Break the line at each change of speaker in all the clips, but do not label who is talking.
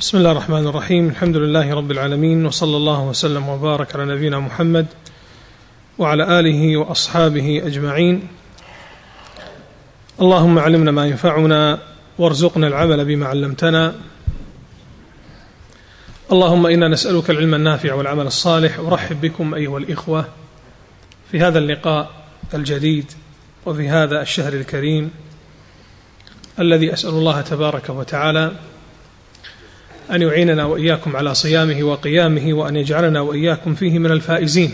بسم الله الرحمن الرحيم. الحمد لله رب العالمين، وصلى الله وسلم وبارك على نبينا محمد وعلى آله وأصحابه أجمعين. اللهم علمنا ما ينفعنا وارزقنا العمل بما علمتنا. اللهم إنا نسألك العلم النافع والعمل الصالح. أرحب بكم أيها الإخوة في هذا اللقاء الجديد وفي هذا الشهر الكريم الذي أسأل الله تبارك وتعالى أن يعيننا وإياكم على صيامه وقيامه، وأن يجعلنا وإياكم فيه من الفائزين.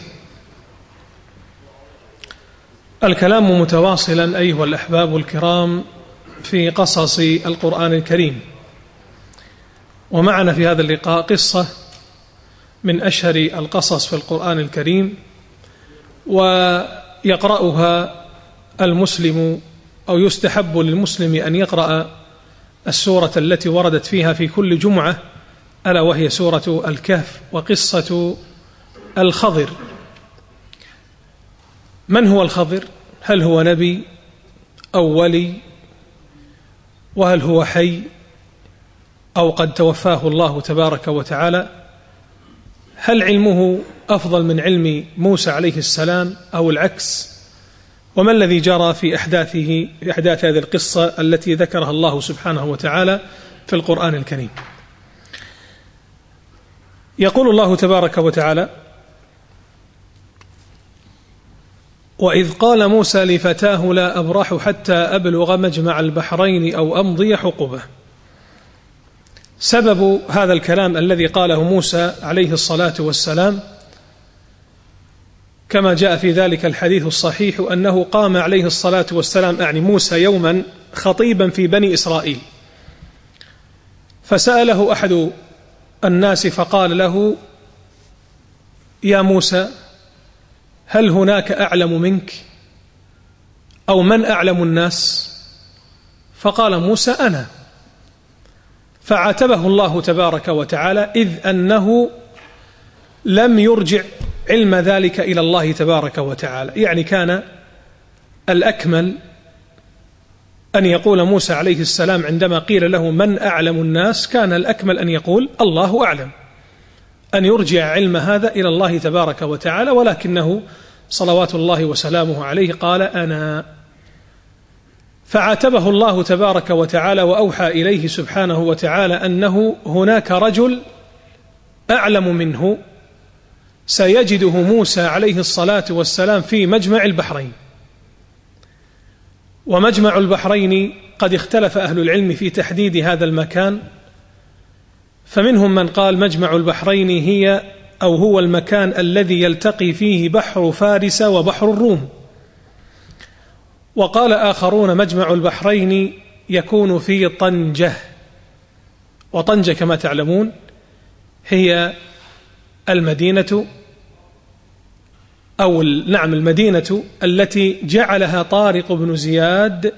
الكلام متواصلا أيها الأحباب الكرام في قصص القرآن الكريم، ومعنا في هذا اللقاء قصة من أشهر القصص في القرآن الكريم، ويقرأها المسلم أو يستحب للمسلم أن يقرأ السورة التي وردت فيها في كل جمعة، ألا وهي سورة الكهف وقصة الخضر. من هو الخضر؟ هل هو نبي أو ولي؟ وهل هو حي أو قد توفاه الله تبارك وتعالى؟ هل علمه أفضل من علم موسى عليه السلام أو العكس؟ وما الذي جرى في أحداث هذه القصة التي ذكرها الله سبحانه وتعالى في القرآن الكريم؟ يقول الله تبارك وتعالى: وإذ قال موسى لفتاه لا أبرح حتى أبلغ مجمع البحرين أو أمضي حقبة. سبب هذا الكلام الذي قاله موسى عليه الصلاة والسلام كما جاء في ذلك الحديث الصحيح أنه قام عليه الصلاة والسلام أعني موسى يوما خطيبا في بني إسرائيل، فسأله أحد الناس فقال له: يا موسى، هل هناك أعلم منك أو من أعلم الناس؟ فقال موسى: أنا. فعاتبه الله تبارك وتعالى إذ أنه لم يرجع علم ذلك إلى الله تبارك وتعالى، يعني كان الأكمل أن يقول موسى عليه السلام عندما قيل له من أعلم الناس، كان الأكمل أن يقول الله أعلم، أن يرجع علم هذا إلى الله تبارك وتعالى، ولكنه صلوات الله وسلامه عليه قال أنا. فعاتبه الله تبارك وتعالى وأوحى إليه سبحانه وتعالى أنه هناك رجل أعلم منه سيجده موسى عليه الصلاة والسلام في مجمع البحرين. ومجمع البحرين قد اختلف أهل العلم في تحديد هذا المكان، فمنهم من قال مجمع البحرين هو المكان الذي يلتقي فيه بحر فارس وبحر الروم، وقال آخرون مجمع البحرين يكون في طنجة. وطنجة كما تعلمون هي المدينة المدينة التي جعلها طارق بن زياد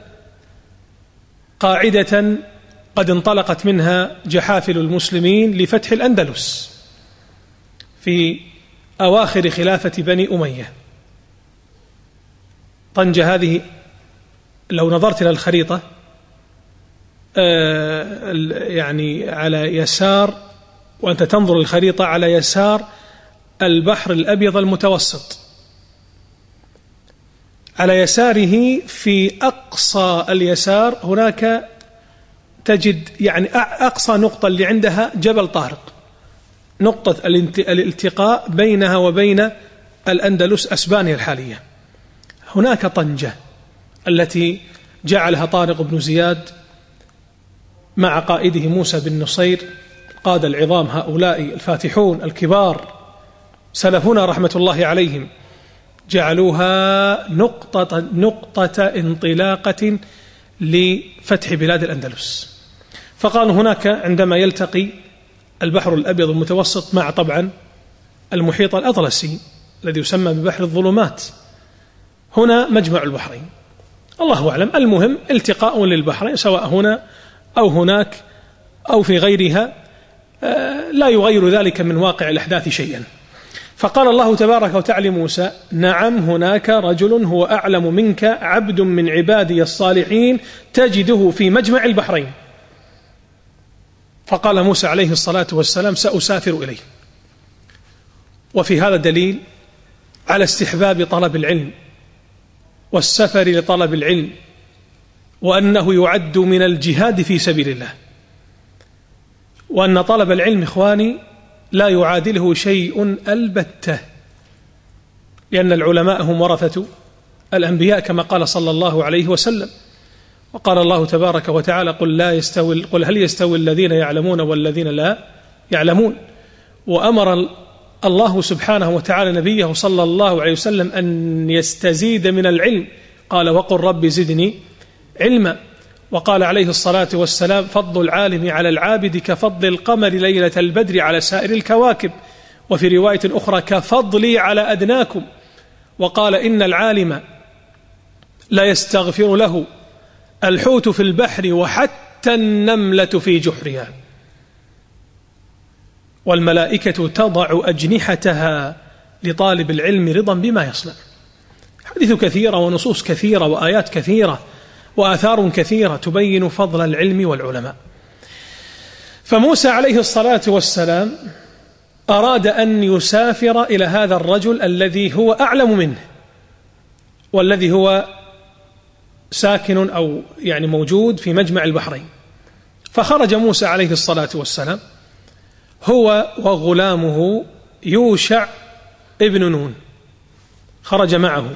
قاعدة قد انطلقت منها جحافل المسلمين لفتح الأندلس في أواخر خلافة بني أمية. طنجة هذه لو نظرت إلى الخريطة يعني على يسار، وأنت تنظر الخريطة على يسار البحر الأبيض المتوسط، على يساره في أقصى اليسار هناك تجد يعني أقصى نقطة اللي عندها جبل طارق، نقطة الالتقاء بينها وبين الأندلس أسبانيا الحالية. هناك طنجة التي جعلها طارق بن زياد مع قائده موسى بن نصير، قاد العظام هؤلاء الفاتحون الكبار سلفنا رحمة الله عليهم، جعلوها نقطة انطلاقة لفتح بلاد الأندلس. فقالوا هناك عندما يلتقي البحر الأبيض المتوسط مع طبعا المحيط الأطلسي الذي يسمى ببحر الظلمات، هنا مجمع البحرين. الله أعلم، المهم التقاء للبحرين سواء هنا أو هناك أو في غيرها، لا يغير ذلك من واقع الأحداث شيئا. فقال الله تبارك وتعالى موسى: نعم هناك رجل هو أعلم منك، عبد من عبادي الصالحين، تجده في مجمع البحرين. فقال موسى عليه الصلاة والسلام سأسافر إليه. وفي هذا دليل على استحباب طلب العلم والسفر لطلب العلم، وأنه يعد من الجهاد في سبيل الله، وأن طلب العلم إخواني لا يعادله شيء البتة، لأن العلماء هم ورثة الأنبياء كما قال صلى الله عليه وسلم. وقال الله تبارك وتعالى قل هل يستوي الذين يعلمون والذين لا يعلمون. وأمر الله سبحانه وتعالى نبيه صلى الله عليه وسلم أن يستزيد من العلم، قال وقل رب زدني علما. وقال عليه الصلاة والسلام فضل العالم على العابد كفضل القمر ليلة البدر على سائر الكواكب، وفي رواية أخرى كفضلي على أدناكم. وقال إن العالم لا يستغفر له الحوت في البحر وحتى النملة في جحرها، والملائكة تضع أجنحتها لطالب العلم رضا بما يصنع. حديث كثيرة ونصوص كثيرة وآيات كثيرة وآثار كثيرة تبين فضل العلم والعلماء. فموسى عليه الصلاة والسلام أراد أن يسافر إلى هذا الرجل الذي هو أعلم منه، والذي هو ساكن أو يعني موجود في مجمع البحرين. فخرج موسى عليه الصلاة والسلام هو وغلامه يوشع ابن نون، خرج معه.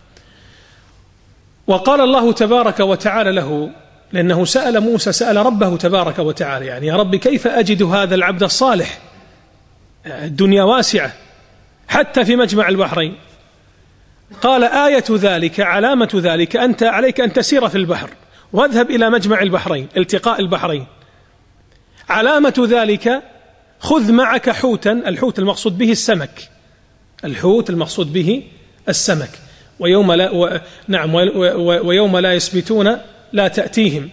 وقال الله تبارك وتعالى له، لأنه سأل موسى سأل ربه تبارك وتعالى يعني يا رب كيف أجد هذا العبد الصالح، الدنيا واسعة حتى في مجمع البحرين. قال آية ذلك علامة ذلك أنت عليك أن تسير في البحر واذهب إلى مجمع البحرين التقاء البحرين. علامة ذلك خذ معك حوتا، الحوت المقصود به السمك، الحوت المقصود به السمك. ويوم لا يسبتون لا تأتيهم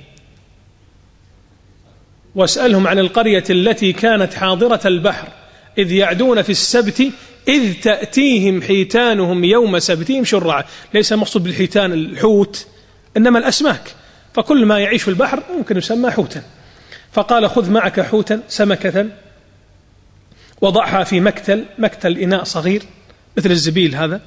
واسألهم عن القرية التي كانت حاضرة البحر إذ يعدون في السبت إذ تأتيهم حيتانهم يوم سبتهم شرعا. ليس مقصود بالحيتان الحوت إنما الأسماك، فكل ما يعيش في البحر ممكن يسمى حوتا. فقال خذ معك حوتا سمكة وضعها في مكتل إناء صغير مثل الزبيل هذا،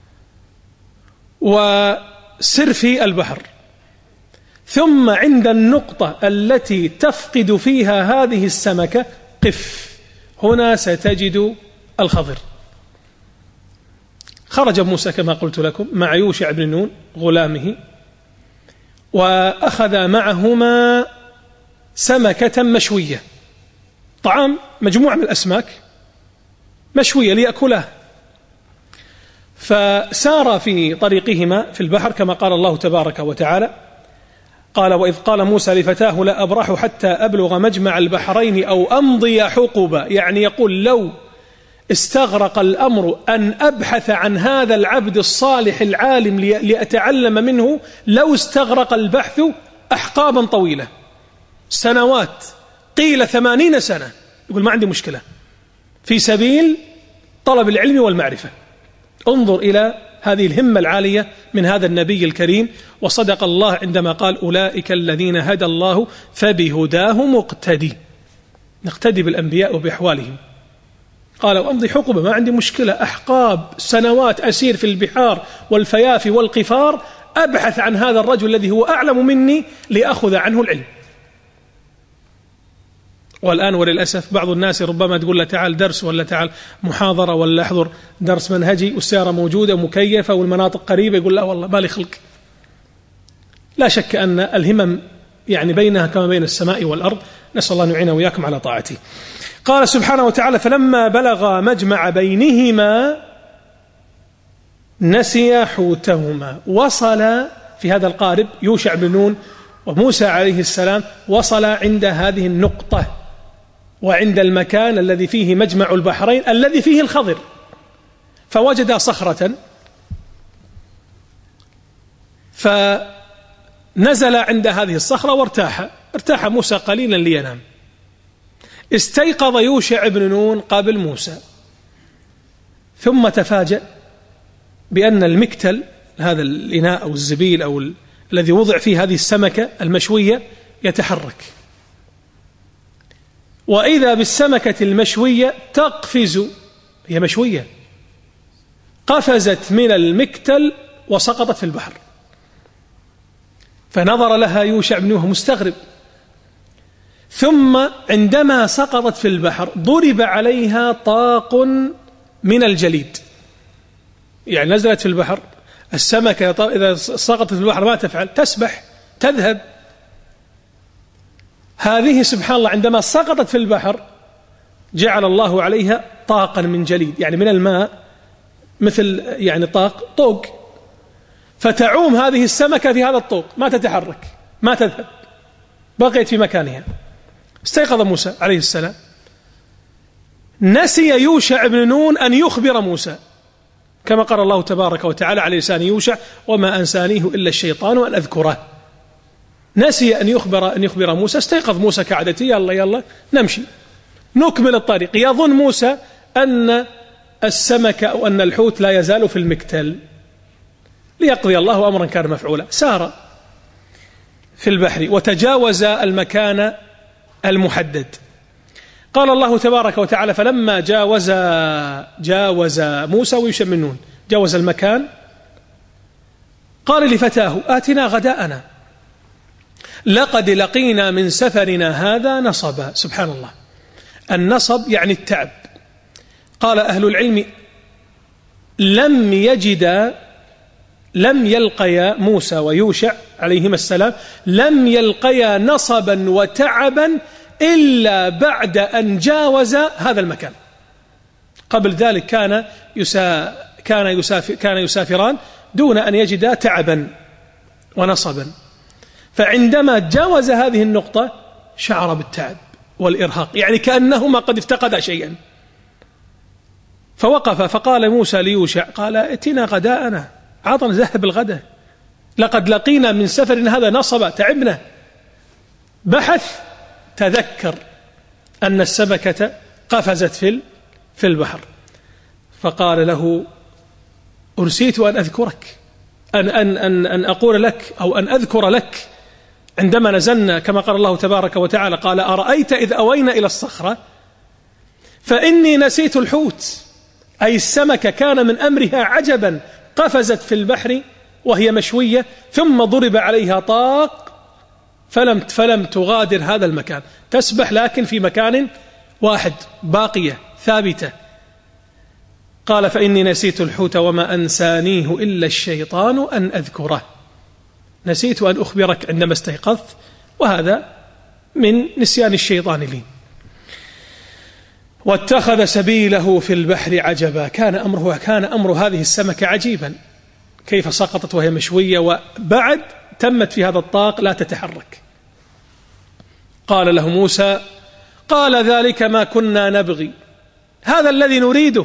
وسر في البحر، ثم عند النقطة التي تفقد فيها هذه السمكة قف، هنا ستجد الخضر. خرج موسى كما قلت لكم مع يوشع بن نون غلامه، وأخذ معهما سمكة مشوية، طعام مجموعة من الأسماك مشوية ليأكلها. فسار في طريقهما في البحر كما قال الله تبارك وتعالى قال وإذ قال موسى لفتاه لا أبرح حتى أبلغ مجمع البحرين أو أمضي حقبا، يعني يقول لو استغرق الأمر أن أبحث عن هذا العبد الصالح العالم لأتعلم منه، لو استغرق البحث أحقابا طويلة سنوات، قيل 80 سنة، يقول ما عندي مشكلة في سبيل طلب العلم والمعرفة. انظر إلى هذه الهمة العالية من هذا النبي الكريم. وصدق الله عندما قال أولئك الذين هدى الله فبهداه مقتدي، نقتدي بالأنبياء وبأحوالهم. قال وأمضي حقبة، ما عندي مشكلة، أحقاب سنوات أسير في البحار والفيافي والقفار أبحث عن هذا الرجل الذي هو أعلم مني لأخذ عنه العلم. والآن وللأسف بعض الناس ربما تقول له تعال درس ولا تعال محاضرة ولا احضر درس منهجي والسيارة موجودة ومكيفة والمناطق قريبة، يقول لا والله بالي خلق. لا شك أن الهمم يعني بينها كما بين السماء والأرض، نسأل الله أن يعيننا وإياكم على طاعته. قال سبحانه وتعالى فلما بلغ مجمع بينهما نسي حوتهما. وصل في هذا القارب يوشع بن نون وموسى عليه السلام، وصل عند هذه النقطة وعند المكان الذي فيه مجمع البحرين الذي فيه الخضر، فوجد صخرة فنزل عند هذه الصخرة وارتاح موسى قليلا لينام. استيقظ يوشع بن نون قبل موسى، ثم تفاجأ بأن المكتل هذا الإناء أو الزبيل أو الذي وضع فيه هذه السمكة المشوية يتحرك. وإذا بالسمكة المشوية تقفز، هي مشوية، قفزت من المكتل وسقطت في البحر. فنظر لها يوشع بن وهو مستغرب، ثم عندما سقطت في البحر ضرب عليها طاق من الجليد، يعني نزلت في البحر. السمكة إذا سقطت في البحر ما تفعل؟ تسبح، تذهب. هذه سبحان الله عندما سقطت في البحر جعل الله عليها طاقا من جليد، يعني من الماء، مثل يعني طوق، فتعوم هذه السمكة في هذا الطوق، ما تتحرك، ما تذهب، بقيت في مكانها. استيقظ موسى عليه السلام، نسي يوشع بن نون أن يخبر موسى، كما قال الله تبارك وتعالى على لسان يوشع: وما أنسانيه إلا الشيطان أن أذكره. نسي أن يخبر موسى. استيقظ موسى كعادته: يلا نمشي نكمل الطريق. يظن موسى أن السمك أو أن الحوت لا يزال في المكتل، ليقضي الله أمرا كان مفعولا. سار في البحر وتجاوز المكان المحدد. قال الله تبارك وتعالى: فلما جاوز موسى ويوشع بن نون، جاوز المكان، قال لفتاه: آتنا غداءنا لقد لقينا من سفرنا هذا نصبا. سبحان الله، النصب يعني التعب. قال أهل العلم: لم يلقيا موسى ويوشع عليهما السلام، لم يلقيا نصبا وتعبا إلا بعد أن جاوز هذا المكان. قبل ذلك كان يسافران دون أن يجدا تعبا ونصبا، فعندما جاوز هذه النقطة شعر بالتعب والإرهاق، يعني كأنهما قد افتقدا شيئا. فوقف فقال موسى ليوشع: قال: ائتنا غداءنا، عطنا ذهب الغداء، لقد لقينا من سفرنا هذا نصبا، تعبنا. بحث، تذكر أن السمكة قفزت في البحر، فقال له: أنسيت أن أذكرك، أن أقول لك أو أن أذكر لك عندما نزلنا، كما قال الله تبارك وتعالى: قال: أرأيت إذ أوينا إلى الصخرة فإني نسيت الحوت، أي السمكة كان من أمرها عجبا، قفزت في البحر وهي مشوية، ثم ضرب عليها طاق فلم تغادر هذا المكان، تسبح لكن في مكان واحد، باقية ثابتة. قال: فإني نسيت الحوت وما أنسانيه إلا الشيطان أن أذكره، نسيت أن أخبرك عندما استيقظت، وهذا من نسيان الشيطان لي. واتخذ سبيله في البحر عجبا، كان أمر هذه السمكة عجيبا، كيف سقطت وهي مشوية وبعد تمت في هذا الطاق لا تتحرك. قال له موسى: قال: ذلك ما كنا نبغي، هذا الذي نريده.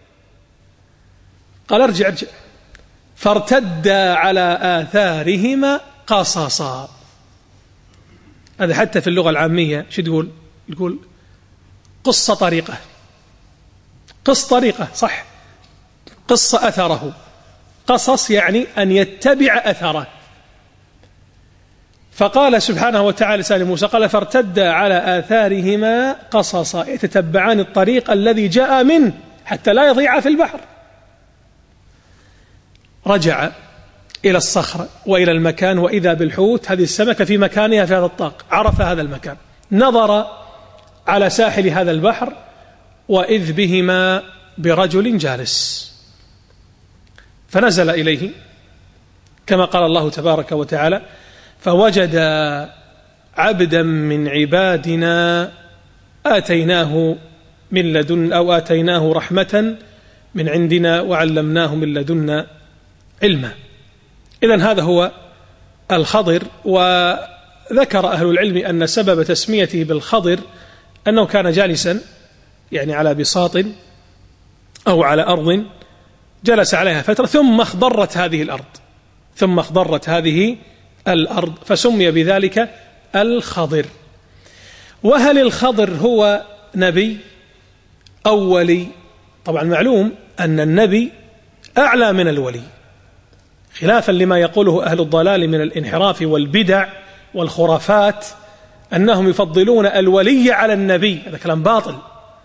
قال: ارجع. فارتدا على آثارهما قصصا. هذا حتى في اللغة العامية شو تقول قصة طريقة، قص طريقة، صح، قص أثره، قصص يعني أن يتبع أثره. فقال سبحانه وتعالى لسان موسى: قال: فارتدا على آثارهما قصصا، يتتبعان الطريق الذي جاء منه حتى لا يضيع في البحر. رجع إلى الصخرة وإلى المكان، وإذا بالحوت، هذه السمكة في مكانها في هذا الطاق، عرف هذا المكان، نظر على ساحل هذا البحر، وإذ بهما برجل جالس، فنزل إليه كما قال الله تبارك وتعالى: فوجد عبدا من عبادنا آتيناه من لدن أو آتيناه رحمة من عندنا وعلمناه من لدنا علما. إذن هذا هو الخضر. وذكر أهل العلم أن سبب تسميته بالخضر أنه كان جالسا يعني على بساط أو على أرض، جلس عليها فترة ثم اخضرت هذه الأرض فسمي بذلك الخضر. وهل الخضر هو نبي أو ولي؟ طبعا معلوم أن النبي أعلى من الولي، خلافا لما يقوله أهل الضلال من الانحراف والبدع والخرافات أنهم يفضلون الولي على النبي، هذا كلام باطل.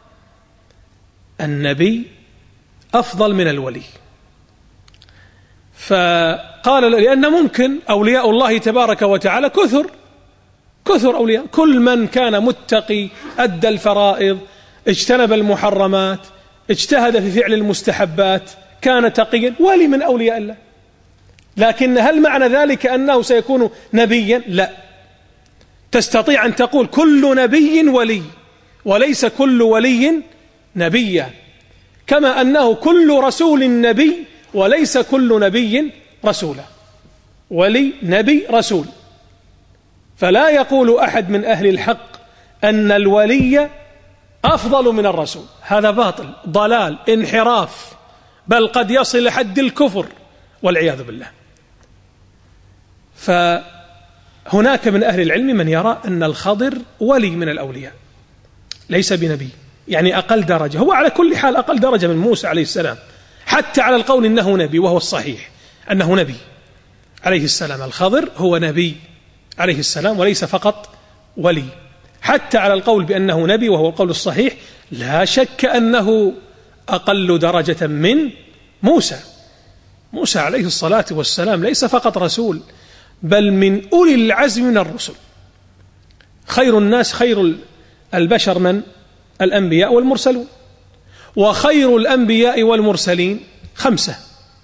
النبي أفضل من الولي. فقال لأن ممكن أولياء الله تبارك وتعالى كثر أولياء، كل من كان متقي أدى الفرائض، اجتنب المحرمات، اجتهد في فعل المستحبات، كان تقيا، ولي من أولياء الله. لكن هل معنى ذلك أنه سيكون نبيا؟ لا. تستطيع أن تقول كل نبي ولي، وليس كل ولي نبيا، كما أنه كل رسول نبي وليس كل نبي رسولا. ولي نبي رسول. فلا يقول أحد من أهل الحق أن الولي أفضل من الرسول، هذا باطل، ضلال، انحراف، بل قد يصل لحد الكفر والعياذ بالله. فهناك من أهل العلم من يرى أن الخضر ولي من الأولياء ليس بنبي، يعني أقل درجة، هو على كل حال أقل درجة من موسى عليه السلام، حتى على القول إنه نبي، وهو الصحيح أنه نبي عليه السلام. الخضر هو نبي عليه السلام وليس فقط ولي، حتى على القول بأنه نبي وهو القول الصحيح. لا شك أنه أقل درجة من موسى. موسى عليه الصلاة والسلام ليس فقط رسول، بل من أولي العزم من الرسل. خير الناس، خير البشر من؟ الأنبياء والمرسلون. وخير الأنبياء والمرسلين 5،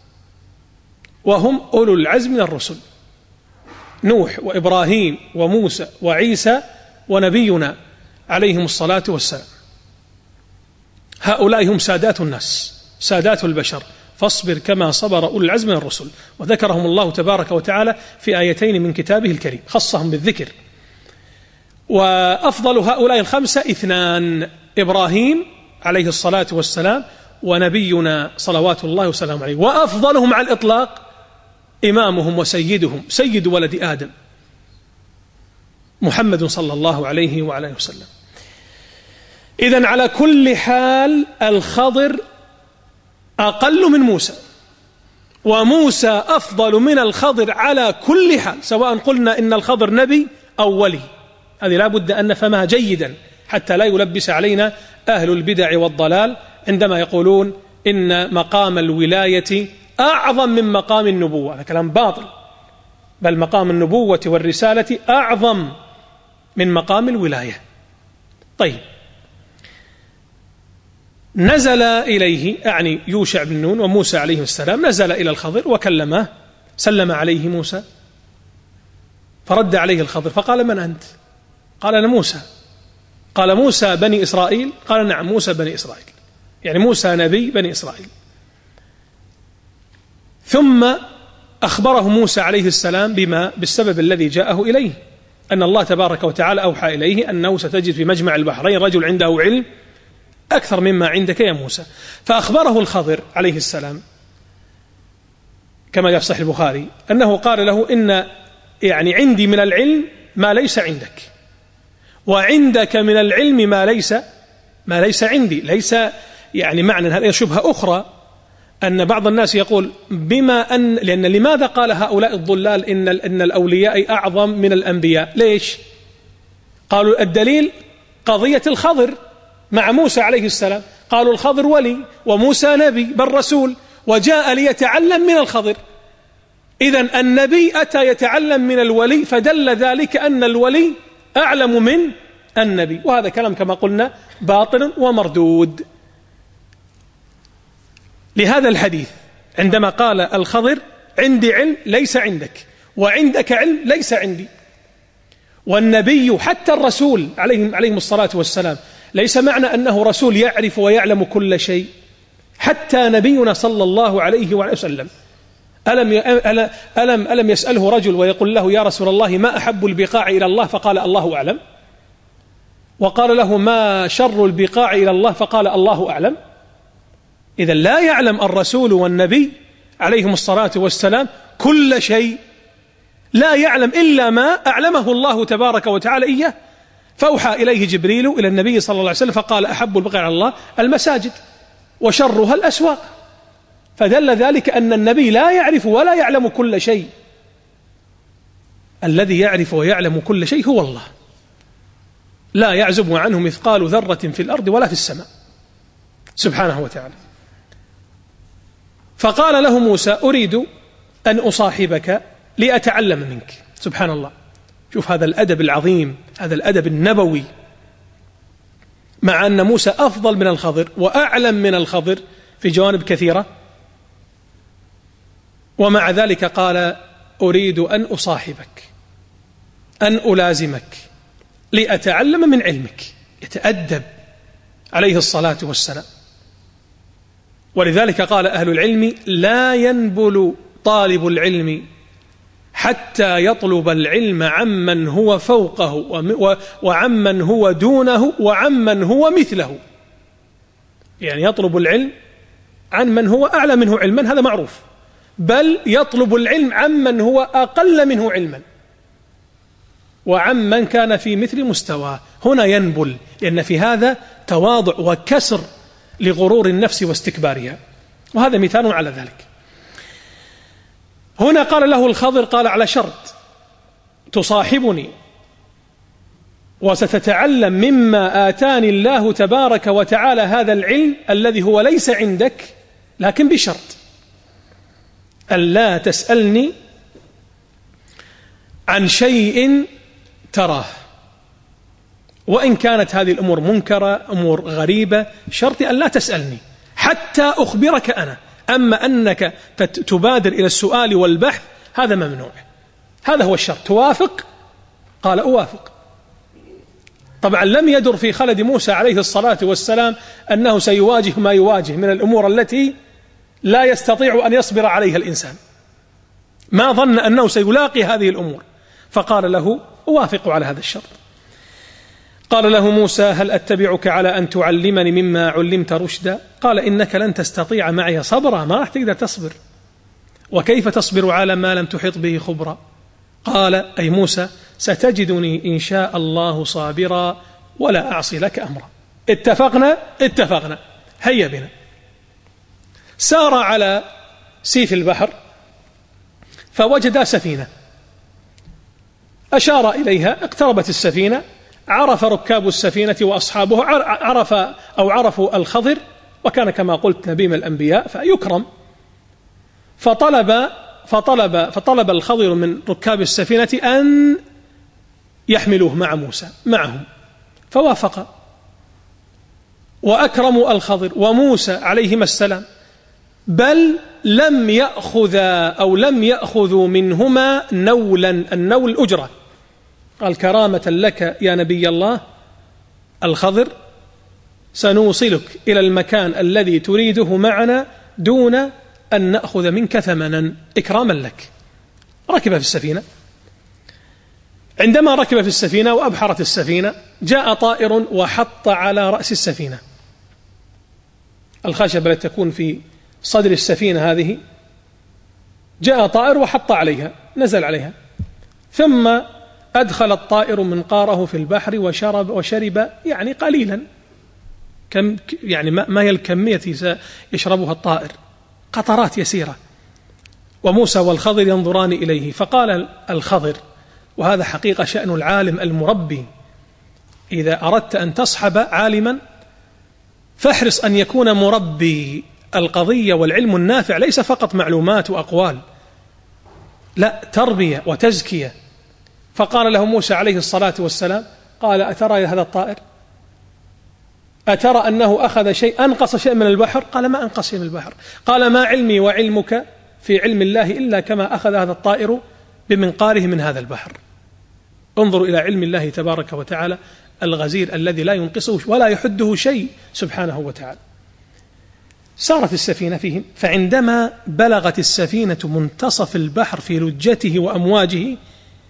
وهم أولو العزم من الرسل: نوح وإبراهيم وموسى وعيسى ونبينا عليهم الصلاة والسلام. هؤلاء هم سادات الناس، سادات البشر، فاصبر كما صبر أولو العزم من الرسل. وذكرهم الله تبارك وتعالى في آيتين من كتابه الكريم، خصهم بالذكر. وأفضل هؤلاء 5 2: إبراهيم عليه الصلاة والسلام ونبينا صلوات الله وسلامه عليه. وأفضلهم على الإطلاق إمامهم وسيدهم، سيد ولد آدم، محمد صلى الله عليه وعلى وسلم. إذن على كل حال الخضر أقل من موسى، وموسى أفضل من الخضر على كل حال، سواء قلنا إن الخضر نبي أو ولي. هذه لا بد أن نفهمها جيدا حتى لا يلبس علينا أهل البدع والضلال عندما يقولون إن مقام الولاية أعظم من مقام النبوة. هذا كلام باطل، بل مقام النبوة والرسالة أعظم من مقام الولاية. طيب، نزل إليه، أعني يوشع بن نون وموسى عليه السلام، نزل إلى الخضر وكلمه، سلم عليه موسى، فرد عليه الخضر فقال: من أنت؟ قال: أنا موسى. قال: موسى بني إسرائيل؟ قال: نعم، موسى بني إسرائيل، يعني موسى نبي بني إسرائيل. ثم أخبره موسى عليه السلام بالسبب الذي جاءه إليه، أن الله تبارك وتعالى أوحى إليه أنه ستجد في مجمع البحرين رجل عنده علم أكثر مما عندك يا موسى. فأخبره الخضر عليه السلام كما جاء في صحيح البخاري أنه قال له: إن يعني عندي من العلم ما ليس عندك، وعندك من العلم ما ليس عندي. ليس يعني معنى هذه شبهة أخرى أن بعض الناس يقول لأن لماذا قال هؤلاء الضلال إن الأولياء أعظم من الأنبياء؟ ليش؟ قالوا الدليل قضية الخضر مع موسى عليه السلام، قالوا الخضر ولي وموسى نبي بل رسول، وجاء ليتعلم من الخضر. إذن النبي أتى يتعلم من الولي، فدل ذلك أن الولي أعلم من النبي، وهذا كلام كما قلنا باطل ومردود. لهذا الحديث عندما قال الخضر: عندي علم ليس عندك، وعندك علم ليس عندي. والنبي حتى الرسول عليهم الصلاة والسلام ليس معنى أنه رسول يعرف ويعلم كل شيء. حتى نبينا صلى الله عليه وسلم ألم يسأله رجل ويقول له: يا رسول الله، ما أحب البقاع إلى الله؟ فقال: الله أعلم. وقال له: ما شر البقاع إلى الله؟ فقال: الله أعلم. إذا لا يعلم الرسول والنبي عليهم الصلاة والسلام كل شيء، لا يعلم إلا ما أعلمه الله تبارك وتعالى إياه. فأوحى إليه جبريل إلى النبي صلى الله عليه وسلم فقال: أحب البقاع على الله المساجد وشرها الأسواق. فدل ذلك أن النبي لا يعرف ولا يعلم كل شيء، الذي يعرف ويعلم كل شيء هو الله لا يعزب عنه مثقال ذرة في الأرض ولا في السماء سبحانه وتعالى. فقال له موسى أريد أن أصاحبك لأتعلم منك. سبحان الله، شوف هذا الأدب العظيم، هذا الأدب النبوي، مع أن موسى أفضل من الخضر وأعلم من الخضر في جوانب كثيرة، ومع ذلك قال أريد أن أصاحبك، أن ألازمك لأتعلم من علمك. يتأدب عليه الصلاة والسلام. ولذلك قال أهل العلم لا ينبل طالب العلم حتى يطلب العلم عمن هو فوقه وعمن هو دونه وعمن هو مثله. يعني يطلب العلم عن من هو أعلى منه علما، هذا معروف، بل يطلب العلم عمن هو أقل منه علما وعمن كان في مثل مستواه. هنا ينبل، لأن في هذا تواضع وكسر لغرور النفس واستكبارها، وهذا مثال على ذلك. هنا قال له الخضر، قال على شرط تصاحبني وستتعلم مما آتاني الله تبارك وتعالى هذا العلم الذي هو ليس عندك، لكن بشرط ألا تسألني عن شيء تراه، وإن كانت هذه الأمور منكرة أمور غريبة، شرطي أن لا تسألني حتى أخبرك أنا. أما أنك تبادر إلى السؤال والبحث هذا ممنوع. هذا هو الشرط. توافق؟ قال أوافق. طبعا لم يدر في خلد موسى عليه الصلاة والسلام أنه سيواجه ما يواجه من الأمور التي لا يستطيع أن يصبر عليها الإنسان، ما ظن أنه سيلاقي هذه الأمور، فقال له أوافق على هذا الشرط. قال له موسى هل أتبعك على أن تعلمني مما علمت رشدا؟ قال إنك لن تستطيع معي صبرا، ما راح تقدر تصبر، وكيف تصبر على ما لم تحط به خبرا؟ قال أي موسى ستجدني إن شاء الله صابرا ولا أعصي لك أمرا. اتفقنا، هيا بنا. سار على سيف البحر فوجد سفينة، أشار إليها، اقتربت السفينة، عرف ركاب السفينة وأصحابه، عرفوا الخضر، وكان كما قلت نبي من الأنبياء فيكرم، فطلب الخضر من ركاب السفينة أن يحملوه مع موسى معهم، فوافق وأكرموا الخضر وموسى عليهما السلام، بل لم يأخذوا منهما نولا. النول أجرة. قال كرامة لك يا نبي الله الخضر سنوصلك إلى المكان الذي تريده معنا دون أن نأخذ منك ثمنا، إكراما لك. ركب في السفينة. عندما ركب في السفينة وأبحرت السفينة جاء طائر وحط على رأس السفينة، الخشبة التي تكون في صدر السفينة هذه، جاء طائر وحط عليها، نزل عليها، ثم أدخل الطائر منقاره في البحر وشرب يعني قليلا، يعني ما هي الكمية يشربها الطائر، قطرات يسيرة. وموسى والخضر ينظران إليه، فقال الخضر، وهذا حقيقة شأن العالم المربي، إذا أردت أن تصحب عالما فاحرص أن يكون مربي. القضية والعلم النافع ليس فقط معلومات وأقوال، لا، تربية وتزكية. فقال له موسى عليه الصلاة والسلام، قال أترى هذا الطائر؟ أترى أنه أخذ شيء، أنقص شيء من البحر؟ قال ما أنقص شيء من البحر. قال ما علمي وعلمك في علم الله إلا كما أخذ هذا الطائر بمنقاره من هذا البحر. انظروا إلى علم الله تبارك وتعالى الغزير الذي لا ينقصه ولا يحده شيء سبحانه وتعالى. سارت السفينة فيهم، فعندما بلغت السفينة منتصف البحر في لجته وأمواجه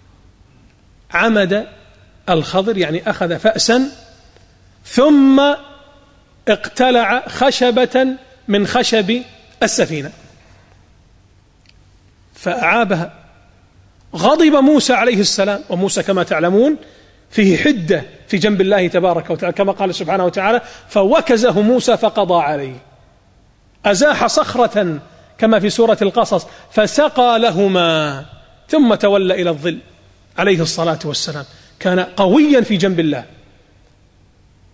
عمد الخضر، يعني أخذ فأسا ثم اقتلع خشبة من خشب السفينة فأعابها. غضب موسى عليه السلام، وموسى كما تعلمون فيه حدة في جنب الله تبارك وتعالى، كما قال سبحانه وتعالى فوكزه موسى فقضى عليه، أزاح صخرة كما في سورة القصص فسقى لهما ثم تولى إلى الظل عليه الصلاة والسلام. كان قويا في جنب الله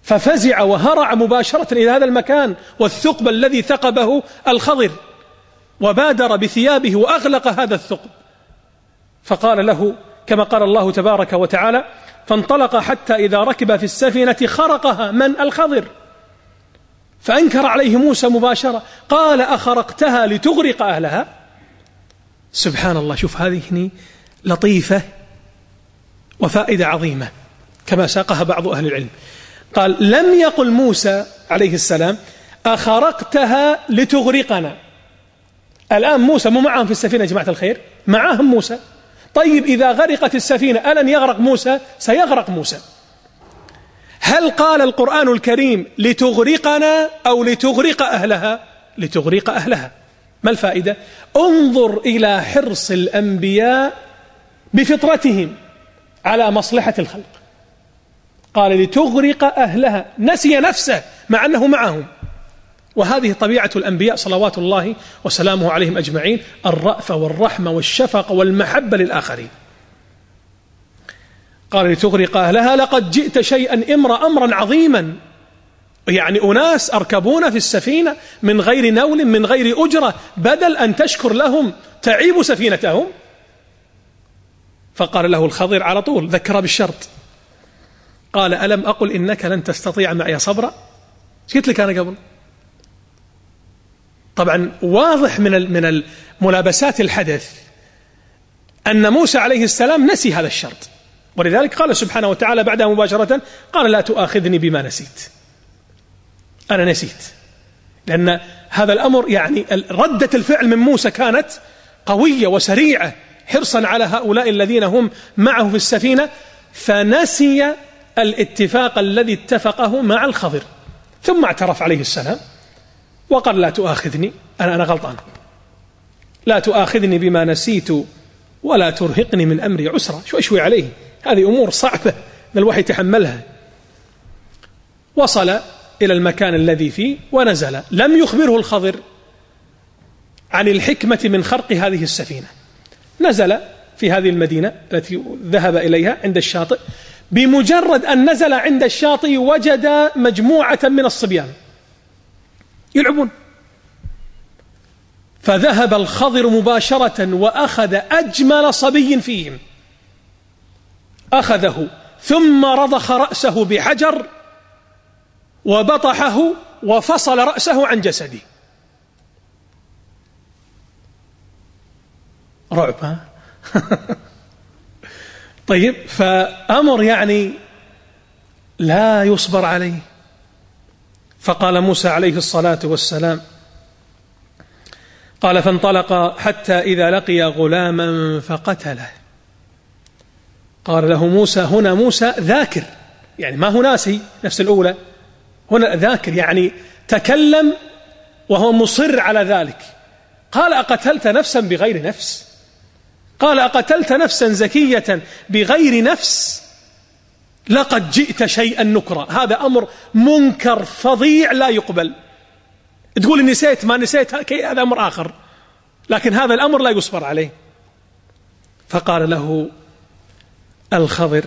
ففزع وهرع مباشرة إلى هذا المكان والثقب الذي ثقبه الخضر، وبادر بثيابه وأغلق هذا الثقب. فقال له كما قال الله تبارك وتعالى: فانطلق حتى إذا ركب في السفينة خرقها من الخضر، فأنكر عليه موسى مباشرة، قال: أخرقتها لتغرق أهلها؟ سبحان الله، شوف هذه لطيفة وفائدة عظيمة كما ساقها بعض أهل العلم. قال: لم يقل موسى عليه السلام: أخرقتها لتغرقنا. الآن موسى مو معهم في السفينة يا جماعة الخير، معهم موسى. طيب إذا غرقت السفينة ألن يغرق موسى؟ سيغرق موسى. هل قال القرآن الكريم لتغرقنا أو لتغرق أهلها؟ لتغرق أهلها. ما الفائدة؟ انظر إلى حرص الأنبياء بفطرتهم على مصلحة الخلق. قال لتغرق أهلها، نسي نفسه مع أنه معهم. وهذه طبيعة الأنبياء صلوات الله وسلامه عليهم أجمعين، الرأفة والرحمة والشفقة والمحبة للآخرين. قال لتغرق أهلها لقد جئت شيئا أمرا عظيما. يعني أناس أركبون في السفينة من غير نول من غير أجرة، بدل أن تشكر لهم تعيب سفينتهم. فقال له الخضر على طول، ذكر بالشرط، قال: ألم أقل إنك لن تستطيع معي صبرا؟ ايش قلت لك أنا قبل؟ طبعا واضح من الملابسات الحدث أن موسى عليه السلام نسي هذا الشرط، ولذلك قال سبحانه وتعالى بعدها مباشرة: قال: لا تؤاخذني بما نسيت، أنا نسيت. لأن هذا الأمر يعني ردة الفعل من موسى كانت قوية وسريعة حرصا على هؤلاء الذين هم معه في السفينة، فنسي الاتفاق الذي اتفقه مع الخضر، ثم اعترف عليه السلام وقال: لا تؤاخذني، أنا غلطان، لا تؤاخذني بما نسيت ولا ترهقني من أمري عسرا. شوي عليه، هذه أمور صعبة من الوحي يتحملها. وصل إلى المكان الذي فيه ونزل. لم يخبره الخضر عن الحكمة من خرق هذه السفينة. نزل في هذه المدينة التي ذهب إليها عند الشاطئ. بمجرد أن نزل عند الشاطئ وجد مجموعة من الصبيان يلعبون، فذهب الخضر مباشرة وأخذ أجمل صبي فيهم، أخذه ثم رضخ رأسه بحجر وبطحه وفصل رأسه عن جسده. رعب، ها؟ طيب، فأمر يعني لا يصبر عليه. فقال موسى عليه الصلاة والسلام، قال: فانطلق حتى إذا لقي غلاما فقتله. قال له موسى، هنا موسى ذاكر، يعني ما هو ناسي نفس الأولى، هنا ذاكر يعني تكلم وهو مصر على ذلك. قال: أقتلت نفسا بغير نفس؟ قال: أقتلت نفسا زكية بغير نفس؟ لقد جئت شيئا نكرا. هذا أمر منكر فظيع لا يقبل. تقول نسيت ما نسيت، هذا أمر آخر، لكن هذا الأمر لا يصبر عليه. فقال له الخضر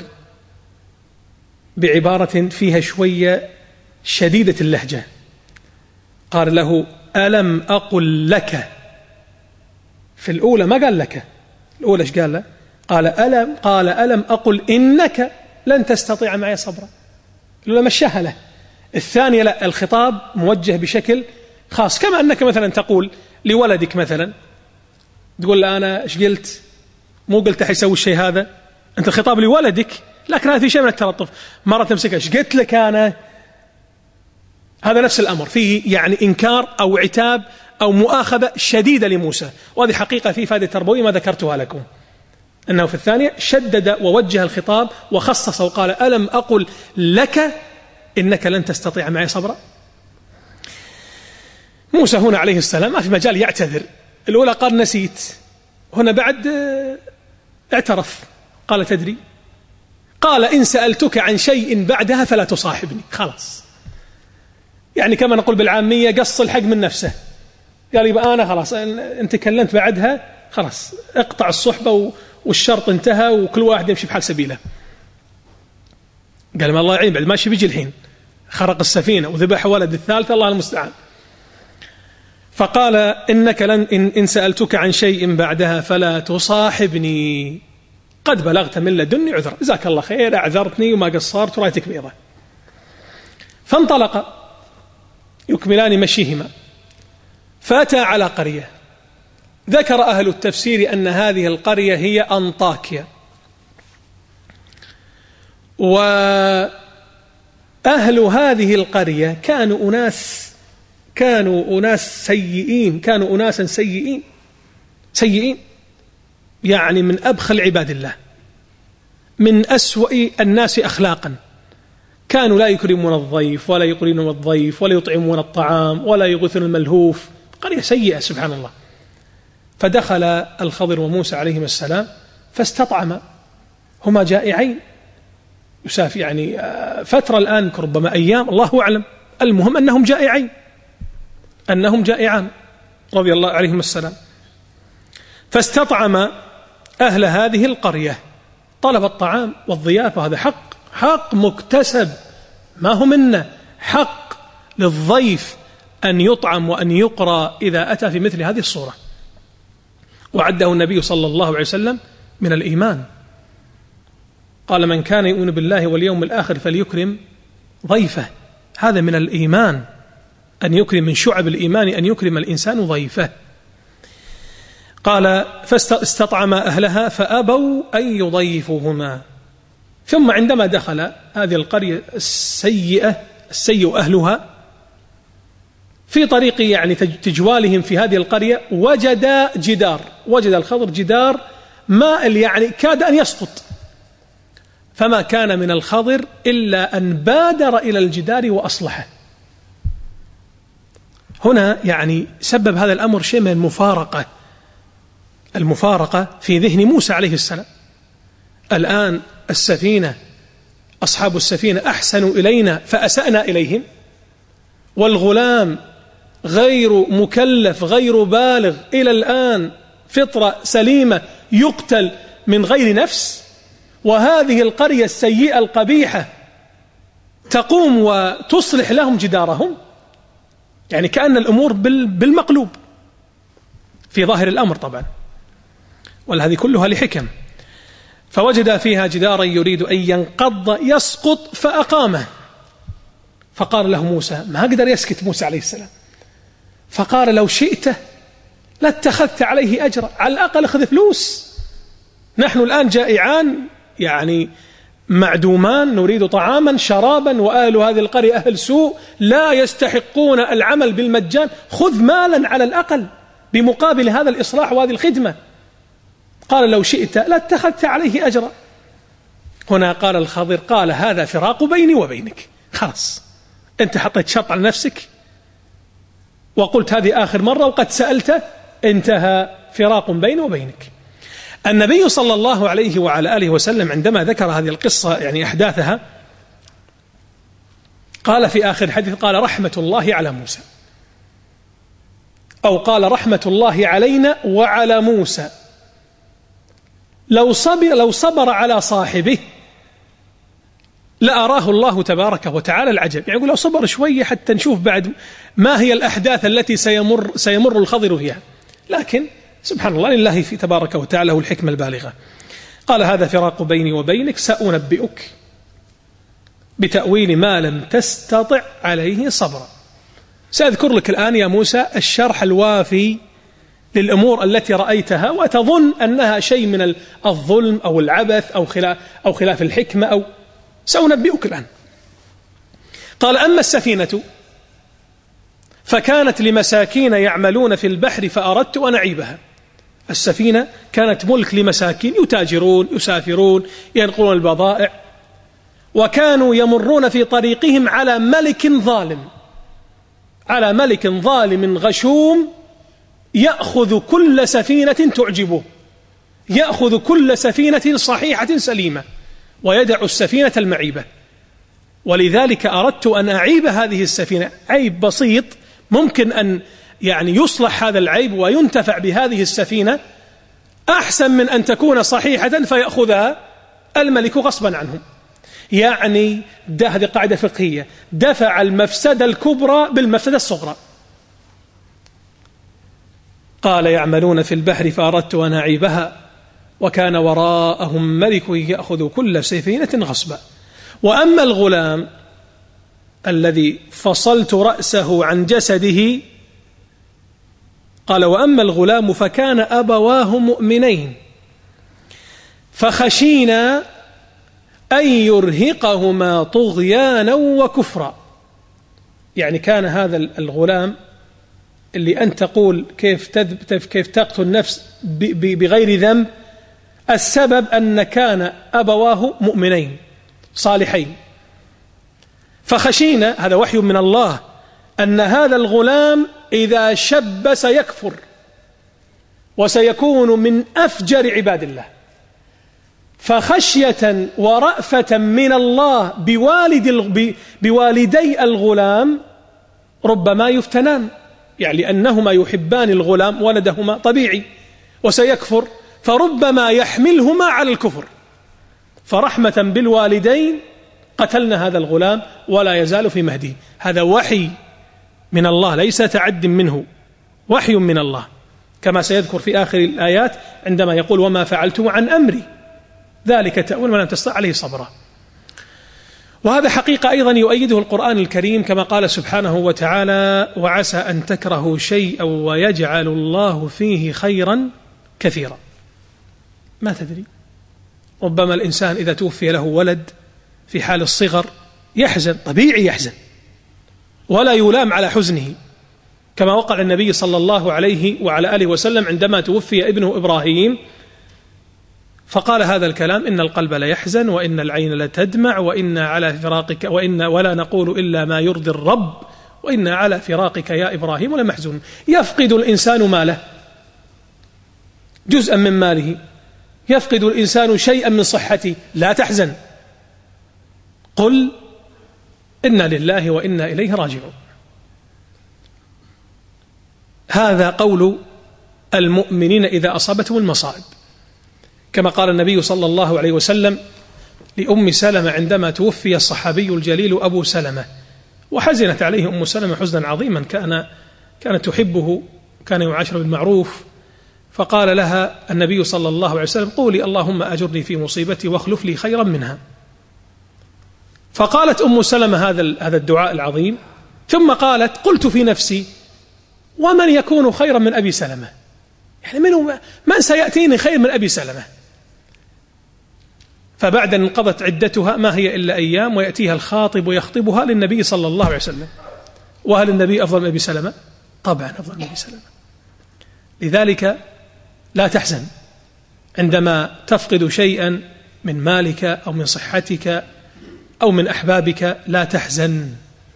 بعبارة فيها شوية شديدة اللهجة، قال له: ألم أقل لك؟ في الأولى ما قال لك، الأولى ايش قال له؟ قال ألم أقل إنك لن تستطيع معي صبرا. الأولى مشاها له، الثانية لا، الخطاب موجه بشكل خاص. كما أنك مثلا تقول لولدك مثلا، تقول له: أنا ايش قلت؟ مو قلت حيسوي الشيء هذا، أنت الخطاب لولدك، لكن هذا في شيء من التلطف. مرة تمسكه: ايش قلت لك أنا؟ هذا نفس الأمر، فيه يعني إنكار أو عتاب أو مؤاخذة شديدة لموسى. وهذه حقيقة في فائدة تربوية ما ذكرتها لكم، أنه في الثانية شدد ووجه الخطاب وخصص وقال: ألم أقل لك إنك لن تستطيع معي صبرا؟ موسى هنا عليه السلام ما في مجال يعتذر. الأولى قال نسيت، هنا بعد اعترف. قال: تدري؟ قال: إن سألتك عن شيء بعدها فلا تصاحبني. خلاص، يعني كما نقول بالعامية قص الحق من نفسه. قال: يبقى أنا خلاص أنت تكلمت بعدها، خلاص اقطع الصحبة والشرط انتهى وكل واحد يمشي بحال سبيله. قال: ما الله يعين، بعد ماشي بيجي الحين خرق السفينة وذبح ولد الثالث، الله المستعان. فقال إنك إن سألتك عن شيء بعدها فلا تصاحبني، قد بلغت من لدني عذر، جزاك الله خير، أعذرتني وما قصرت ورأيتك بيضة. فانطلق يكملان مشيهما، فأتى على قرية، ذكر أهل التفسير أن هذه القرية هي أنطاكيا، وأهل هذه القرية كانوا أناس سيئين، كانوا أناسا سيئين يعني من أبخل عباد الله، من أسوأ الناس أخلاقا، كانوا لا يكرمون الضيف ولا يقرنون الضيف ولا يطعمون الطعام ولا يغثون الملهوف، قرية سيئة سبحان الله. فدخل الخضر وموسى عليهما السلام فاستطعما، هما جائعين، يساف يعني فترة الآن ربما أيام الله أعلم، المهم أنهم جائعان رضي الله عليهم السلام. فاستطعم أهل هذه القرية، طلب الطعام والضيافة، هذا حق مكتسب، ما هو منا، حق للضيف أن يطعم وأن يقرى إذا أتى في مثل هذه الصورة، وعده النبي صلى الله عليه وسلم من الإيمان، قال من كان يؤمن بالله واليوم الآخر فليكرم ضيفه، هذا من الإيمان، أن يكرم، من شعب الإيمان أن يكرم الإنسان ضيفه. قال فاستطعم أهلها فأبوا أن يضيفوهما. ثم عندما دخل هذه القرية السيء أهلها، في طريق يعني تجوالهم في هذه القرية وجد الخضر جدار مائل يعني كاد أن يسقط، فما كان من الخضر إلا أن بادر إلى الجدار وأصلحه. هنا يعني سبب هذا الأمر شيء من المفارقة في ذهن موسى عليه السلام. الآن السفينة، أصحاب السفينة أحسنوا إلينا فأسأنا إليهم، والغلام غير مكلف غير بالغ إلى الآن فطرة سليمة يقتل من غير نفس، وهذه القرية السيئة القبيحة تقوم وتصلح لهم جدارهم، يعني كأن الأمور بالمقلوب في ظاهر الأمر طبعا، والهذه كلها لحكم. فوجد فيها جدارا يريد أن ينقض يسقط فأقامه، فقال له موسى، ما قدر يسكت موسى عليه السلام، فقال لو شئت لاتخذت عليه أجرا، على الأقل أخذ فلوس، نحن الآن جائعان يعني معدومان، نريد طعاما شرابا، وأهل هذه القرية أهل سوء لا يستحقون العمل بالمجان، خذ مالا على الأقل بمقابل هذا الإصلاح وهذه الخدمة. قال لو شئت لاتخذت عليه أجرا. هنا قال الخضر، قال هذا فراق بيني وبينك، خلاص أنت حطيت شرط على نفسك وقلت هذه آخر مرة وقد سألت، انتهى فراق بيني وبينك. النبي صلى الله عليه وعلى آله وسلم عندما ذكر هذه القصة يعني أحداثها، قال في آخر الحديث، قال رحمة الله على موسى، أو قال رحمة الله علينا وعلى موسى، لو صبر على صاحبه لأراه الله تبارك وتعالى العجب. يعني يقول لو صبر شوية حتى نشوف بعد ما هي الأحداث التي سيمر الخضر فيها، لكن سبحان الله لله في تبارك وتعالى له الحكمة البالغة. قال هذا فراق بيني وبينك، سأنبئك بتأويل ما لم تستطع عليه صبرا. سأذكر لك الآن يا موسى الشرح الوافي للأمور التي رأيتها وتظن أنها شيء من الظلم أو العبث أو خلاف الحكمة، أو سأنبئك الآن. قال أما السفينة فكانت لمساكين يعملون في البحر فأردت أن أعيبها. السفينة كانت ملك لمساكين يتاجرون يسافرون ينقلون البضائع، وكانوا يمرون في طريقهم على ملك ظالم غشوم يأخذ كل سفينة تعجبه، يأخذ كل سفينة صحيحة سليمة ويدع السفينة المعيبة. ولذلك أردت أن أعيب هذه السفينة، عيب بسيط ممكن أن يعني يصلح هذا العيب وينتفع بهذه السفينة، أحسن من أن تكون صحيحة فيأخذها الملك غصبا عنهم. يعني هذه قاعدة فقهية، دفع المفسدة الكبرى بالمفسدة الصغرى. قال يعملون في البحر فأردت أن أعيبها وكان وراءهم ملك يأخذ كل سفينة غصبا. وأما الغلام الذي فصلت رأسه عن جسده، قال وأما الغلام فكان أبواه مؤمنين فخشينا أن يرهقهما طغيانا وكفرا. يعني كان هذا الغلام اللي أنت تقول كيف تقتل النفس بغير ذنب، السبب أن كان أبواه مؤمنين صالحين، فخشينا، هذا وحي من الله، أن هذا الغلام إذا شب سيكفر وسيكون من أفجر عباد الله. فخشية ورأفة من الله بوالدي الغلام ربما يفتنان، يعني لأنهما يحبان الغلام ولدهما طبيعي وسيكفر، فربما يحملهما على الكفر، فرحمة بالوالدين قتلنا هذا الغلام ولا يزال في مهده. هذا وحي من الله ليس تعد منه، وحي من الله، كما سيذكر في آخر الآيات عندما يقول وما فعلته عن أمري ذلك تأويل ما لم تستطع عليه صبرا. وهذا حقيقة أيضا يؤيده القرآن الكريم كما قال سبحانه وتعالى وعسى أن تكرهوا شيئا ويجعل الله فيه خيرا كثيرا. ما تدري، ربما الإنسان إذا توفي له ولد في حال الصغر يحزن، طبيعي يحزن، ولا يلام على حزنه، كما وقع النبي صلى الله عليه وعلى آله وسلم عندما توفي ابنه إبراهيم فقال هذا الكلام: إن القلب لا يحزن وإن العين لا تدمع وإن على فراقك ولا نقول إلا ما يرضي الرب وإن على فراقك يا إبراهيم لمحزون. يفقد الإنسان ماله، جزءا من ماله، يفقد الإنسان شيئا من صحته، لا تحزن، قل إنا لله وإنا إليه راجعون. هذا قول المؤمنين إذا أصابتهم المصائب، كما قال النبي صلى الله عليه وسلم لأم سلمة عندما توفي الصحابي الجليل أبو سلمة، وحزنت عليه أم سلمة حزنا عظيما، كانت تحبه، كان يعاشر بالمعروف، فقال لها النبي صلى الله عليه وسلم: قولي اللهم أجرني في مصيبتي واخلف لي خيرا منها. فقالت أم سلمة هذا الدعاء العظيم، ثم قالت: قلت في نفسي ومن يكون خيرا من أبي سلمة، يعني من سيأتيني خير من أبي سلمة؟ فبعد أن انقضت عدتها ما هي إلا أيام ويأتيها الخاطب ويخطبها للنبي صلى الله عليه وسلم. وهل النبي أفضل من أبي سلمة؟ طبعا أفضل من أبي سلمة. لذلك لا تحزن عندما تفقد شيئا من مالك أو من صحتك أو من أحبابك، لا تحزن،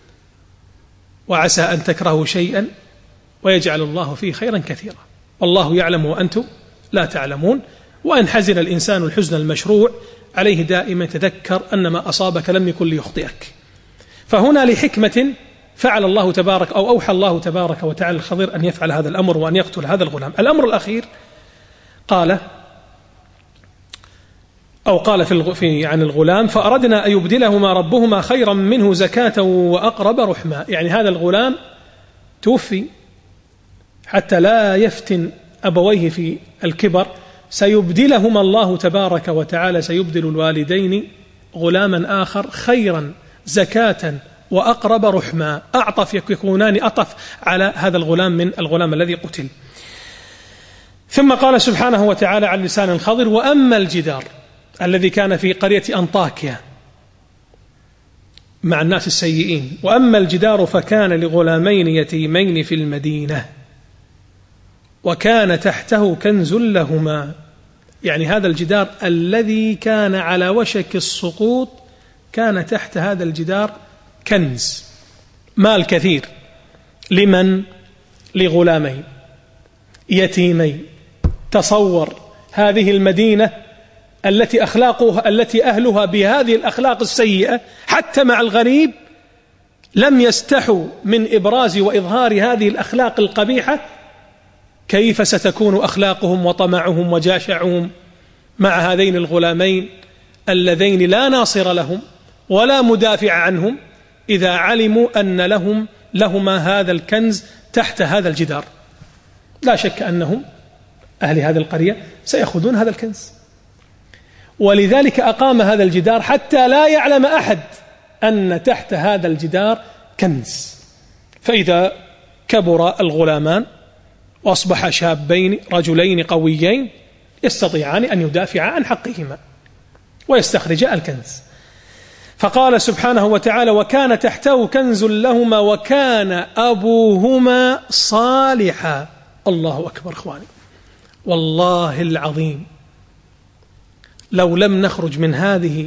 وعسى أن تكرهوا شيئا ويجعل الله فيه خيرا كثيرا، والله يعلم وأنتم لا تعلمون. وأن حزن الإنسان الحزن المشروع عليه دائما تذكر أن ما أصابك لم يكن ليخطئك. فهنا لحكمة فعل الله تبارك أو أوحى الله تبارك وتعالى الخضر أن يفعل هذا الأمر وأن يقتل هذا الغلام. الأمر الأخير قال في عن الغلام: فأردنا أن يبدلهما ربهما خيرا منه زكاة وأقرب رحما. يعني هذا الغلام توفي حتى لا يفتن أبويه في الكبر، سيبدلهما الله تبارك وتعالى، سيبدل الوالدين غلاما آخر خيرا زكاة وأقرب رحما. أعطف يكونان أطف على هذا الغلام من الغلام الذي قتل. ثم قال سبحانه وتعالى على لسان الخضر: وأما الجدار الذي كان في قرية أنطاكيا مع الناس السيئين، وأما الجدار فكان لغلامين يتيمين في المدينة وكان تحته كنز لهما. يعني هذا الجدار الذي كان على وشك السقوط كان تحت هذا الجدار كنز، مال كثير. لمن؟ لغلامين يتيمين. تصور هذه المدينة التي أهلها بهذه الأخلاق السيئة، حتى مع الغريب لم يستحوا من إبراز وإظهار هذه الأخلاق القبيحة. كيف ستكون أخلاقهم وطمعهم وجاشعهم مع هذين الغلامين اللذين لا ناصر لهم ولا مدافع عنهم إذا علموا أن لهما هذا الكنز تحت هذا الجدار. لا شك أنهم أهل هذه القرية سيأخذون هذا الكنز، ولذلك أقام هذا الجدار حتى لا يعلم أحد أن تحت هذا الجدار كنز. فإذا كبر الغلامان وأصبح شابين رجلين قويين يستطيعان أن يدافعا عن حقهما ويستخرجا الكنز. فقال سبحانه وتعالى: وكان تحته كنز لهما وكان أبوهما صالحا. الله أكبر إخواني، والله العظيم لو لم نخرج من هذه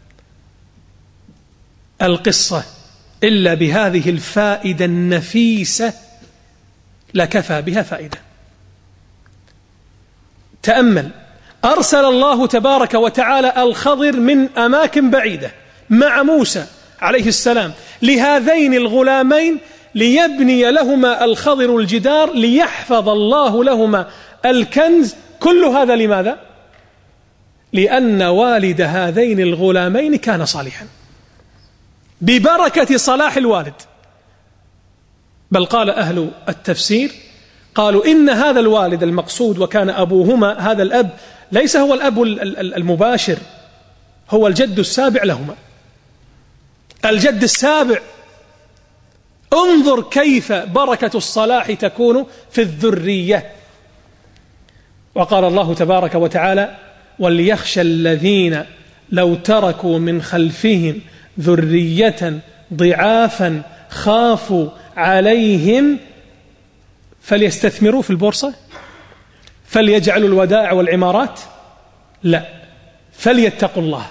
القصة إلا بهذه الفائدة النفيسة لكفى بها فائدة. تأمل، أرسل الله تبارك وتعالى الخضر من أماكن بعيدة مع موسى عليه السلام لهذين الغلامين ليبني لهما الخضر الجدار ليحفظ الله لهما الكنز. كل هذا لماذا؟ لأن والد هذين الغلامين كان صالحا ببركة صلاح الوالد. بل قال أهل التفسير قالوا إن هذا الوالد المقصود وكان أبوهما، هذا الأب ليس هو الأب المباشر، هو الجد السابع لهما، الجد السابع. انظر كيف بركة الصلاح تكون في الذرية. وقال الله تبارك وتعالى: وليخشى الذين لو تركوا من خلفهم ذرية ضعافا خافوا عليهم فليستثمروا في البورصة، فليجعلوا الودائع والعمارات، لا، فليتقوا الله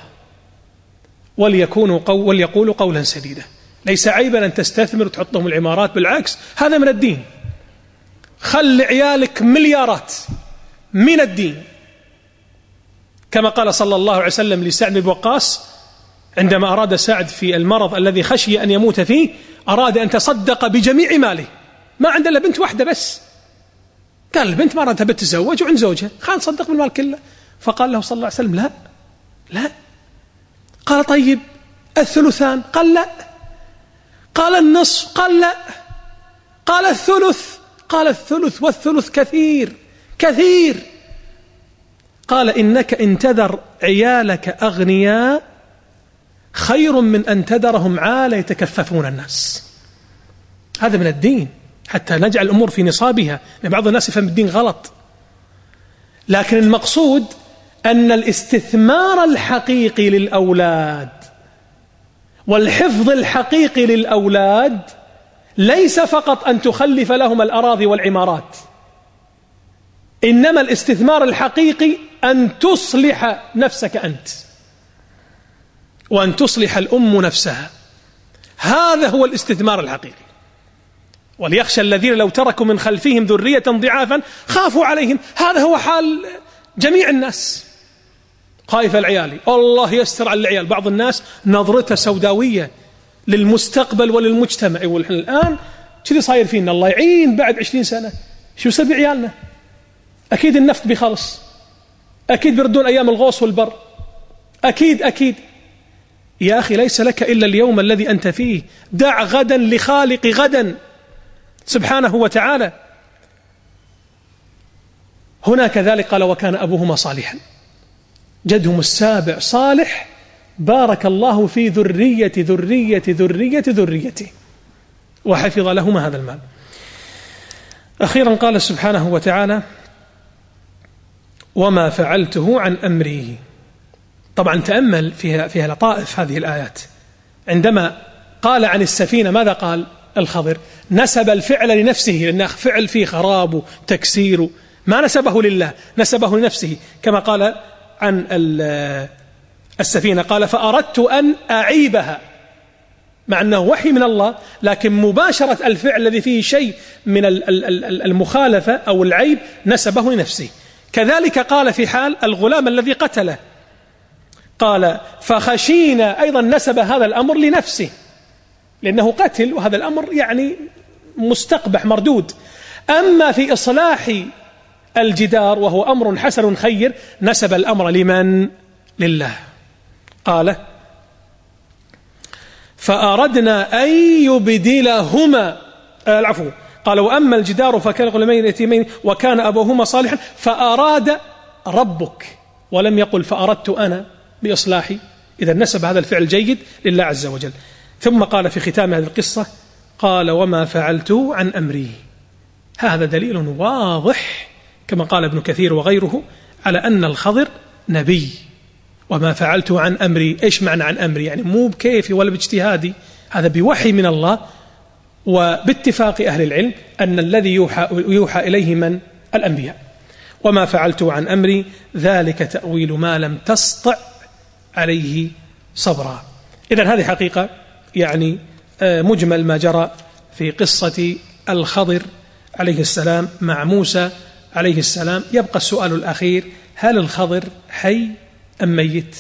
وليقولوا قولا سديدا. ليس عيبا أن تستثمر وتحطهم العمارات، بالعكس هذا من الدين. خل عيالك مليارات من الدين، كما قال صلى الله عليه وسلم لسعد بن وقاص عندما أراد سعد في المرض الذي خشي أن يموت فيه، أراد أن تصدق بجميع ماله، ما عنده إلا بنت واحدة بس، قال البنت ما أرادها بتتزوج وعند زوجها، خلينا نصدق بالمال كله. فقال له صلى الله عليه وسلم: لا. قال: طيب الثلثان؟ قال: لا. قال: النصف؟ قال: لا. قال: الثلث؟ قال: الثلث والثلث كثير. قال: إنك إن تذر عيالك أغنياء خير من أن تذرهم عالة يتكففون الناس. هذا من الدين، حتى نجعل الأمور في نصابها، لأن بعض الناس يفهم الدين غلط. لكن المقصود أن الاستثمار الحقيقي للأولاد والحفظ الحقيقي للأولاد ليس فقط أن تخلف لهم الأراضي والعمارات، إنما الاستثمار الحقيقي أن تصلح نفسك أنت وأن تصلح الأم نفسها. هذا هو الاستثمار الحقيقي. وليخشى الذين لو تركوا من خلفهم ذرية ضعافا خافوا عليهم. هذا هو حال جميع الناس، خايف العيال، الله يستر على العيال. بعض الناس نظرته سوداوية للمستقبل وللمجتمع، يقول الآن كذي صاير فينا، الله يعين بعد 20 سنة شو يصير بعيالنا؟ أكيد النفط بيخلص، أكيد بيردون أيام الغوص والبر، أكيد. يا أخي ليس لك إلا اليوم الذي أنت فيه، دع غدا لخالق غدا سبحانه وتعالى. هنا كذلك قال: وكان أبوهما صالحا، جدهم السابع صالح، بارك الله في ذريته وحفظ لهما هذا المال. أخيرا قال سبحانه وتعالى: وما فعلته عن أمري. طبعا تأمل فيها لطائف هذه الآيات. عندما قال عن السفينة ماذا قال الخضر؟ نسب الفعل لنفسه، لأنه فعل فيه خراب وتكسير، ما نسبه لله، نسبه لنفسه. كما قال عن السفينة قال: فأردت أن أعيبها، مع أنه وحي من الله، لكن مباشرة الفعل الذي فيه شيء من المخالفة أو العيب نسبه لنفسه. كذلك قال في حال الغلام الذي قتله، قال: فخشينا، أيضا نسب هذا الأمر لنفسه لأنه قتل، وهذا الأمر يعني مستقبح مردود. أما في إصلاح الجدار وهو أمر حسن خير، نسب الأمر لمن؟ لله. قال: فأردنا أن يبدلهما العفو، قال وأما الجدار فكان غلامين يتيمين وكان أبوهما صالحا فأراد ربك، ولم يقل فأردت أنا بإصلاحي. إذا نسب هذا الفعل جيد لله عز وجل. ثم قال في ختام هذه القصة قال وما فعلت عن أمري. هذا دليل واضح كما قال ابن كثير وغيره على أن الخضر نبي. وما فعلت عن أمري، إيش معنى عن أمري؟ يعني مو بكيفي ولا باجتهادي، هذا بوحي من الله، وباتفاق أهل العلم أن الذي يوحى إليه من؟ الأنبياء. وما فعلت عن أمري ذلك تأويل ما لم تسطع عليه صبرا. إذن هذه حقيقة يعني مجمل ما جرى في قصة الخضر عليه السلام مع موسى عليه السلام. يبقى السؤال الأخير: هل الخضر حي أم ميت؟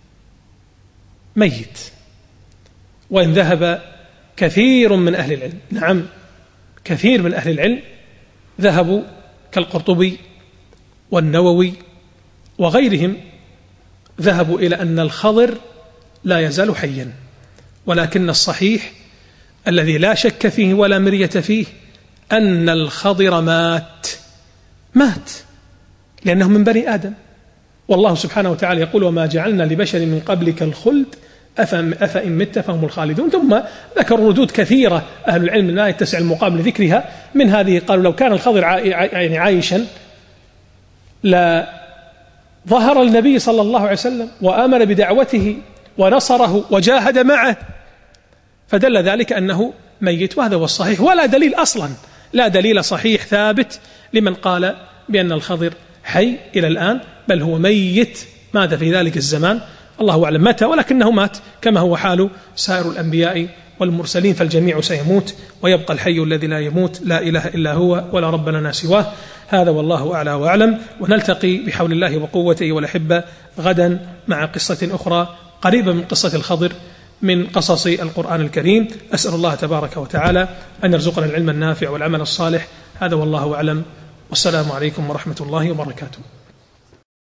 ميت. وإن ذهب كثير من أهل العلم، نعم كثير من أهل العلم ذهبوا كالقرطبي والنووي وغيرهم، ذهبوا إلى أن الخضر لا يزال حيا، ولكن الصحيح الذي لا شك فيه ولا مرية فيه أن الخضر مات لأنه من بني آدم. والله سبحانه وتعالى يقول وما جعلنا لبشر من قبلك الخلد أفإن مت فهم الخالدون. ثم ذكروا ردود كثيرة أهل العلم لا يتسع المقام لذكرها. من هذه قالوا لو كان الخضر يعني عايشا لا ظهر النبي صلى الله عليه وسلم وآمن بدعوته ونصره وجاهد معه، فدل ذلك أنه ميت، وهذا هو الصحيح. ولا دليل أصلا، لا دليل صحيح ثابت لمن قال بأن الخضر حي إلى الآن، بل هو ميت مات في ذلك الزمان، الله أعلم متى، ولكنه مات كما هو حال سائر الأنبياء والمرسلين، فالجميع سيموت ويبقى الحي الذي لا يموت لا إله إلا هو ولا رب لنا سواه. هذا والله أعلى وأعلم، ونلتقي بحول الله وقوته والأحبة غدا مع قصة أخرى قريبة من قصة الخضر من قصص القرآن الكريم. أسأل الله تبارك وتعالى أن يرزقنا العلم النافع والعمل الصالح. هذا والله أعلم، والسلام عليكم ورحمة الله وبركاته.